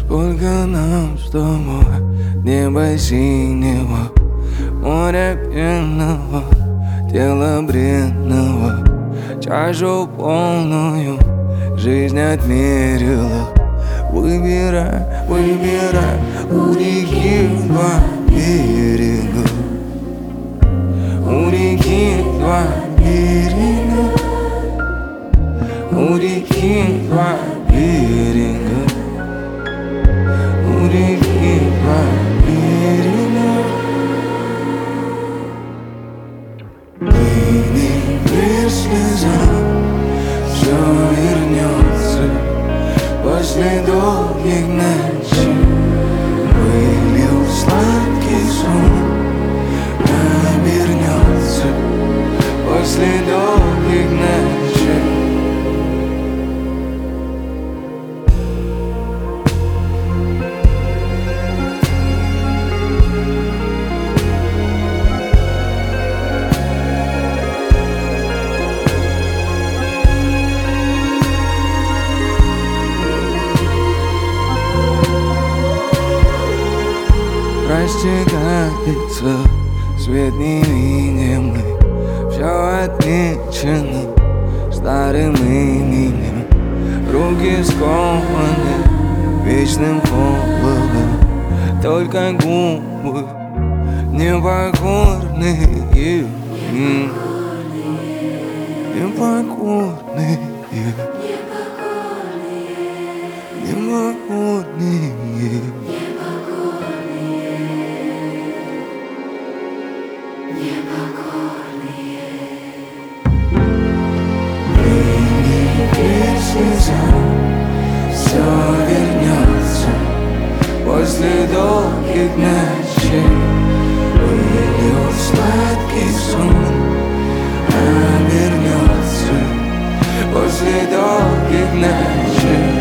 Сколько нам с тобой неба синего, моря пенного, тела бренного, чашу полную жизнь отмерила. Выбирай, выбирай у реки два берега, у реки два берега, у реки два берега, у реки два берега. Мир слезам, все вернется после долгих ночей. Вылил сладкий сон, обернется после долгих ночей. Растекается свет невидимый, все отмечено старым именем. Руки скованы вечным холодом, только губы непокорные, непокорные, непокорные. Все вернется после долгих ночей. Вылил сладкий сон, обернется после долгих ночей.